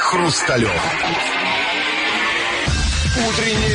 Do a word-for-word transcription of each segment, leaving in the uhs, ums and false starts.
Хрусталев. Утреннее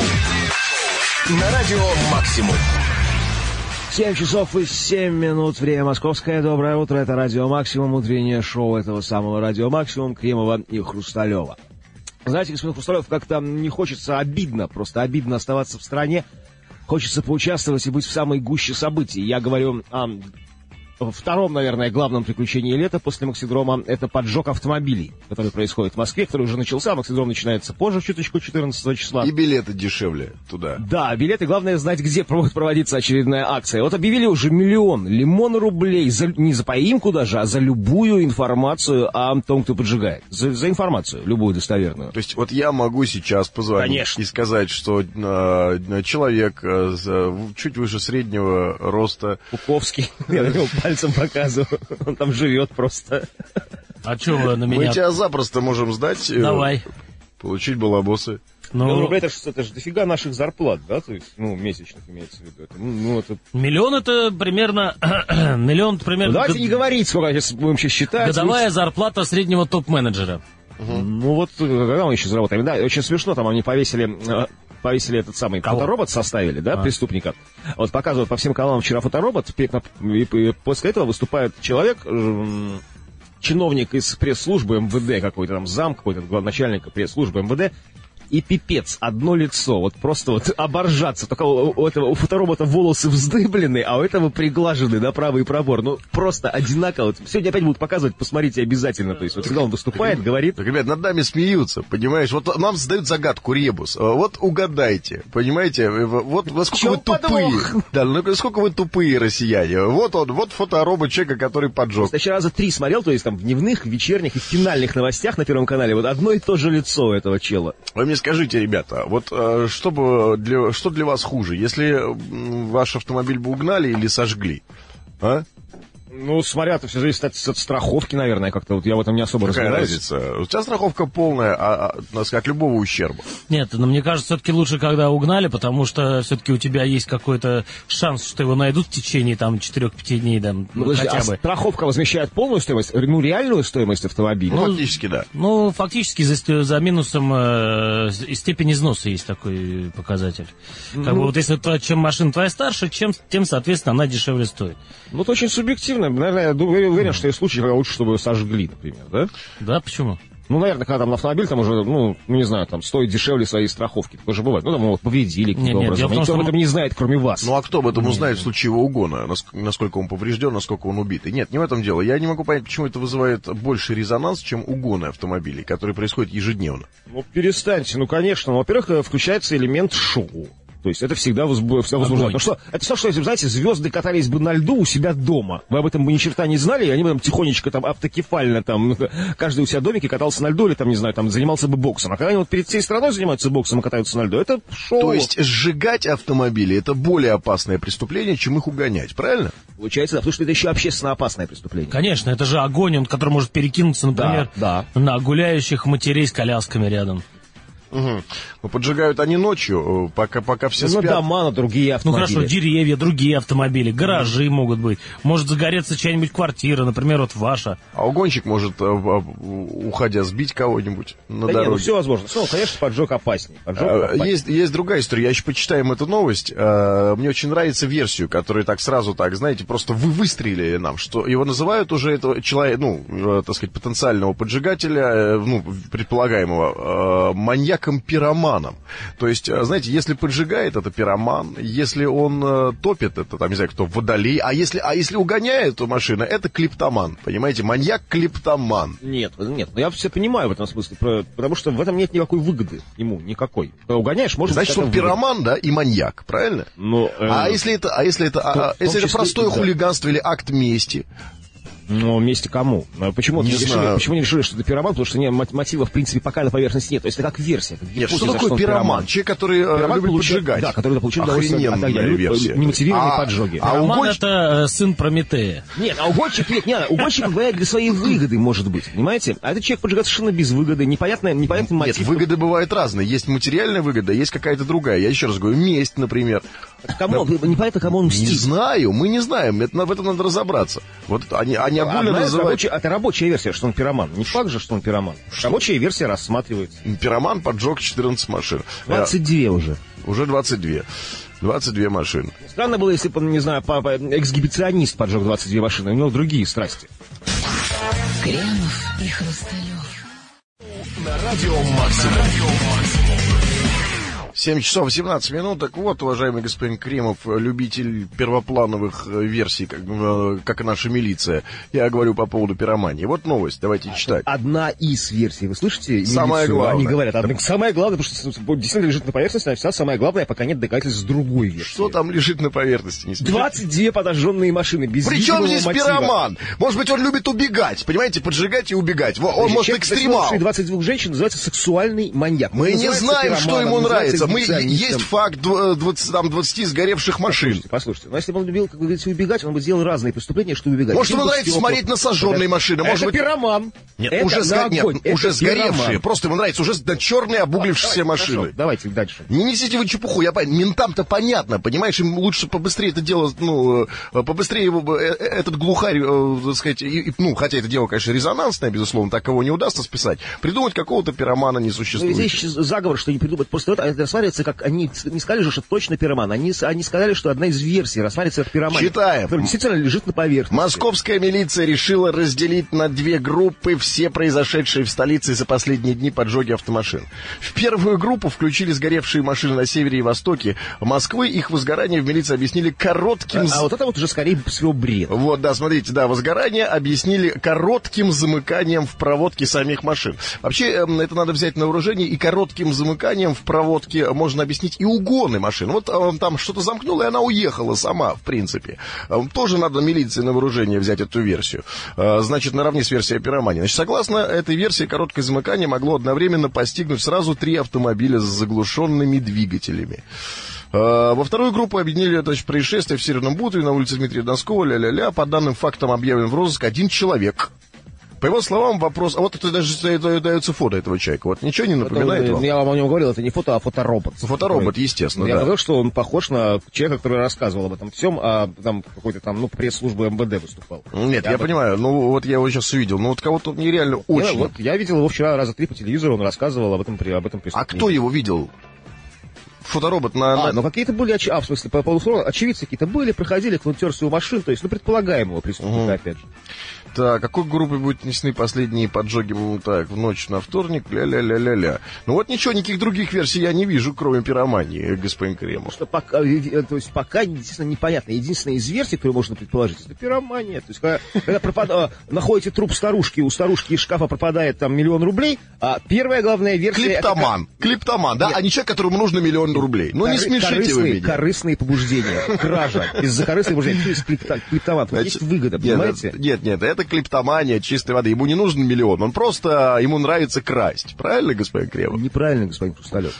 шоу на радио «Максимум». семь часов и семь минут, время московское. Доброе утро, это радио «Максимум», утреннее шоу этого самого радио «Максимум», Кремова и Хрусталева. Знаете, господин Хрусталев, как-то не хочется, обидно, просто обидно оставаться в стране. Хочется поучаствовать и быть в самой гуще событий. Я говорю о втором, наверное, главном приключении лета после Максидрома. Это поджог автомобилей, который происходит в Москве, который уже начался. Максидром начинается позже, чуточку, четырнадцатого числа. И билеты дешевле туда. Да, билеты. Главное знать, где будет проводиться очередная акция. Вот объявили уже миллион, лимон рублей. За, не за поимку даже, а за любую информацию о том, кто поджигает. За, за информацию, любую достоверную. То есть вот я могу сейчас позвонить Конечно. и сказать, что э, человек э, чуть выше среднего роста... Пуковский. Я на него пальцем показываю. Он там живет просто. А что вы на меня... Мы тебя запросто можем сдать. Давай. Э, получить балабосы. Ну, рублей, это, это же дофига наших зарплат, да? То есть, ну, месячных имеется в виду. Это, ну, это... Миллион это примерно... Миллион примерно... Ну, давайте год... не говорить, сколько сейчас будем сейчас считать. Годовая ведь... зарплата среднего топ-менеджера. Угу. Ну, вот, когда мы еще заработаем? Да, очень смешно, там они повесили... Повесили этот самый Кого? фоторобот, составили, да, а. преступника. Вот показывают по всем каналам вчера фоторобот, и после этого выступает человек, чиновник из пресс-службы МВД какой-то, там зам какой-то, начальник пресс-службы МВД, и пипец, одно лицо, вот просто вот оборжаться. Только у, у этого у фоторобота волосы вздыблены, а у этого приглажены, да, правый пробор. Ну, просто одинаково. Вот, сегодня опять будут показывать, посмотрите обязательно. То есть, вот когда он выступает, так, говорит... Так, ребят, над нами смеются, понимаешь? Вот нам задают загадку, ребус. Вот угадайте, понимаете? Вот насколько вы тупые. Подвох? Да, ну насколько вы тупые, россияне. Вот он, вот фоторобот человека, который поджег. Я еще раза три смотрел, то есть там в дневных, вечерних и финальных новостях на Первом канале. Вот одно и то же лицо этого чела. Вы мне скажите, ребята, вот что, бы для, что для вас хуже, если ваш автомобиль бы угнали или сожгли? А? Ну, смотря, это все зависит от, от страховки, наверное, как-то. Вот я в этом не особо Какая разбираюсь. разница? У тебя страховка полная, а, а, от любого ущерба. Нет, но мне кажется, все-таки лучше, когда угнали, потому что все-таки у тебя есть какой-то шанс, что его найдут в течение там четырех-пяти дней, да, ну, Подожди, хотя а бы. Страховка возмещает полную стоимость, ну, реальную стоимость автомобиля? Ну, фактически, да. Ну, фактически за, за минусом э, степень износа есть такой показатель. Как ну, бы вот если твоя, чем машина твоя старше, чем, тем, соответственно, она дешевле стоит. Ну, это очень субъективно. Наверное, я думаю, уверен, что есть случаи, когда лучше, чтобы ее сожгли, например, да? Да, почему? Ну, наверное, когда там автомобиль там уже, ну, ну, не знаю, там стоит дешевле своей страховки. Такое же бывает. Ну, там его повредили каким-то нет, образом. Нет, Никто том, об этом не знает, кроме вас. Ну, а кто об этом нет, узнает нет. в случае его угона? Насколько он поврежден, насколько он убитый? Нет, не в этом дело. Я не могу понять, почему это вызывает больше резонанс, чем угоны автомобилей, которые происходят ежедневно. Ну, перестаньте. Ну, конечно. Ну, во-первых, включается элемент шоу. То есть это всегда, возбу... всегда возбуждает. Ну что, это все, что, если, знаете, звезды катались бы на льду у себя дома. Вы об этом бы ни черта не знали, и они бы там тихонечко, там, автокефально, там, каждый у себя в домике катался на льду, или там, не знаю, там, занимался бы боксом. А когда они вот перед всей страной занимаются боксом и катаются на льду, это шоу. То есть сжигать автомобили — это более опасное преступление, чем их угонять, правильно? Получается, да, потому что это еще общественно опасное преступление. Конечно, это же огонь, он, который может перекинуться, например, да, да. на гуляющих матерей с колясками рядом. Угу. Но поджигают они ночью, пока, пока все ну, спят. Ну, дома, на другие автомобили. Ну, хорошо, деревья, другие автомобили, гаражи mm. могут быть. Может загореться чья-нибудь квартира, например, вот ваша. А угонщик может, уходя, сбить кого-нибудь на да дороге. Нет, ну, все возможно. Ну, конечно, поджог опаснее. Поджог а, опаснее. Есть, есть другая история. Я еще почитаем эту новость. А, мне очень нравится версию, которую так сразу, так, знаете, просто вы выстрелили нам, что его называют уже этого человека, ну, так сказать, потенциального поджигателя, ну, предполагаемого, маньяком-пироманом. То есть, знаете, если поджигает, это пироман, если он э, топит, это, там, не знаю, кто, водолей, а если, а если угоняет эту машину, это клептоман, понимаете, маньяк-клептоман. Нет, нет, я все понимаю в этом смысле, потому что в этом нет никакой выгоды ему, никакой. Когда угоняешь, может быть, значит, он пироман, выгода. Да, и маньяк, правильно? Ну, э... А если это, а если это, то, а, если это простое да. хулиганство или акт мести? Ну, вместе кому? Почему не, не, решили, почему не решили, что это пироман? Потому что не, мотива, в принципе, пока на поверхности нет. То есть это как версия. Как нет, что такое пироман? пироман? Человек, который пироман любит получает, поджигать. Да, который получил удовольствие от огня. Немотивированные а, поджоги. А пироман угонщик... это сын Прометея. Нет, а угонщик, нет, нет, угонщик бывает для своей выгоды, может быть, понимаете? А этот человек поджигает совершенно без выгоды, непонятный, непонятный мотив. Нет, выгоды бывают разные. Есть материальная выгода, есть какая-то другая. Я еще раз говорю, месть, например. Кому? Да, непонятно, кому он мстит. Не знаю, мы не знаем, это, в этом надо разобраться. Вот они, они они огульно Одна из называют... рабочая- это рабочая версия, что он пироман. Не факт же, что он пироман. Рабочая версия рассматривается. Пироман поджег четырнадцать машин. двадцать два уже. Э, Уже двадцать два. двадцать два машины. Странно было, если бы он, не знаю, папа, эксгибиционист поджег двадцать две машины. У него другие страсти. Кремов и Хрусталев. На радио «Максимум». семь часов семнадцать минут. Так вот, уважаемый господин Кремов, любитель первоплановых э, версий, как, э, как и наша милиция. Я говорю по поводу пиромании. Вот новость, давайте читать. Одна из версий. Вы слышите? Самое милицию? главное. Они говорят, одна, самое главное, потому что действительно лежит на поверхности, а всегда самое главное, пока нет доказательств с другой версии. Что там лежит на поверхности? Не смешите. двадцать две подожженные машины без Причем видимого здесь мотива. пироман? Может быть, он любит убегать, понимаете, поджигать и убегать. Во, он, может, Человек, экстремал. засунувший двадцать двух женщин, называется сексуальный маньяк. Мы Он не называется знаем, что пироманом, ему называется нравится. Мы, эксгибиционистом. есть факт двадцать, там, двадцать сгоревших машин. Послушайте, послушайте, но если бы он любил, как вы говорите, убегать, он бы сделал разные преступления, чтобы убегать. Может, ему Фильм нравится «Стёпа». смотреть на сожженные машины. Это Может быть, пироман. Нет, Это уже, на сго- огонь. нет, Это уже сгоревшие. пироман. Просто ему нравится уже на черные обуглившиеся Давайте, машины. хорошо, давайте дальше. Не несите вы чепуху, я понимаю, ментам-то понятно, понимаешь, им лучше побыстрее это дело, ну, э, побыстрее его, э, э, этот глухарь, э, так сказать, и- и, ну, хотя это дело, конечно, резонансное, безусловно, так его не удастся списать, придумать какого-то пиромана Ну, несуществующего. здесь заговор, что не придумать. Просто это, это рассматривается, как они не сказали же, что точно пироман. Они, с- они сказали, что одна из версий рассматривается как пироман. Читаем. Который действительно лежит на поверхности. Московская милиция решила разделить на две группы все произошедшие в столице за последние дни поджоги автомашин. В первую группу включили сгоревшие машины на севере и востоке Москвы. Их возгорание в милиции объяснили коротким... А, з- а вот это вот уже скорее всего бред. Вот, да, смотрите, да, возгорание объяснили коротким замыканием в проводке самих машин. Вообще, эм, это надо взять на вооружение, и коротким замыканием в проводке можно объяснить и угоны машин. Вот эм, там что-то замкнуло, и она уехала сама, в принципе. Эм, тоже надо милиции на вооружение взять эту версию. Э, значит, наравне с версией о пиромании. Значит, согласно этой версии, короткое замыкание могло одновременно постигнуть сразу три автомобиля с заглушенными двигателями. Э, Во вторую группу объединили, значит, происшествие в Северном Бутове на улице Дмитрия Донского, ля-ля-ля. По данным фактам объявлен в розыск один человек. По его словам, вопрос... А вот это даже это дается фото этого человека. Вот ничего не напоминает Это, вам? я вам о нем говорил, это не фото, а фоторобот. Фоторобот, естественно, Я да. говорил, что он похож на человека, который рассказывал об этом всем, а там какой-то там, ну, пресс-службы эм вэ дэ выступал. Нет, я, об этом- понимаю. Ну, вот я его сейчас увидел. Ну, вот кого-то нереально Я, очень... вот, я видел его вчера раза три по телевизору, он рассказывал об этом, при- об этом А преступлении. кто его видел? Фоторобот на... А, на- ну какие-то были, очи- а, в смысле, по поводу слова, очевидцы какие-то были, проходили, кто-то тер свою машину, то есть, ну, предполагаемого преступника, Угу. опять же. Так, какой группой будут несены последние поджоги, ну, так, в ночь на вторник, ля-ля-ля-ля-ля. Ну, вот ничего, никаких других версий я не вижу, кроме пиромании, господин Кремов. Что пока, э, э, то есть, пока, естественно, непонятно. Единственная из версий, которую можно предположить, это пиромания. То есть, когда, когда пропада- находите труп старушки, у старушки из шкафа пропадает там миллион рублей, а первая главная версия... это Клиптоман. Клиптоман, да? Нет. А не человек, которому нужно миллион рублей. Ну, не коры- смешите вы корыстные, меня. корыстные побуждения, кража. Из-за корыстных побуждений. Что есть клипто- клиптоман? Тут Значит, есть выгода, нет, понимаете? это- Нет, нет, это клиптомания чистой воды. Ему не нужен миллион, он просто, ему нравится красть. Правильно, господин Кремов? Неправильно, господин Хрусталев.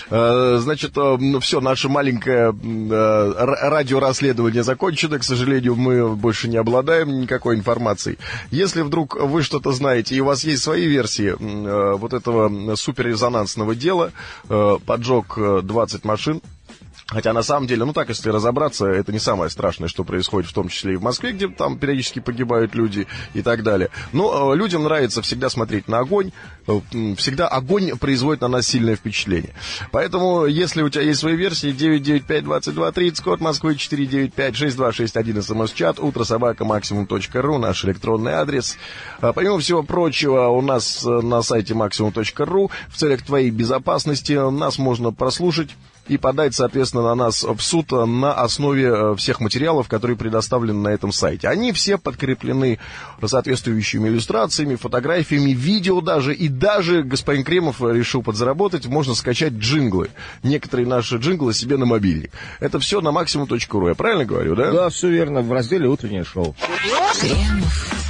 Э, Значит, э, ну все, наше маленькое м, э, р- радиорасследование закончено. К сожалению, мы больше не обладаем никакой информацией. Если вдруг вы что-то знаете, и у вас есть свои версии м, э, вот этого суперрезонансного дела, э, поджог э, двадцать машин, хотя, на самом деле, ну так, если разобраться, это не самое страшное, что происходит, в том числе и в Москве, где там периодически погибают люди и так далее. Но э, людям нравится всегда смотреть на огонь, э, м, всегда огонь производит на нас сильное впечатление. Поэтому, если у тебя есть свои версии, девять девять пять двадцать два тридцать, код Москвы четыре девять пять шесть два шесть один, смс-чат, утро собака максимум точка ру, наш электронный адрес. А, помимо всего прочего, у нас э, на сайте максимум точка ру в целях твоей безопасности нас можно прослушать и подать, соответственно, на нас в суд на основе всех материалов, которые предоставлены на этом сайте. Они все подкреплены соответствующими иллюстрациями, фотографиями, видео даже. И даже господин Кремов решил подзаработать, можно скачать джинглы. Некоторые наши джинглы себе на мобильник. Это все на максимум точка ру. Я правильно говорю, да? Да, все верно, в разделе «Утреннее шоу». Кремов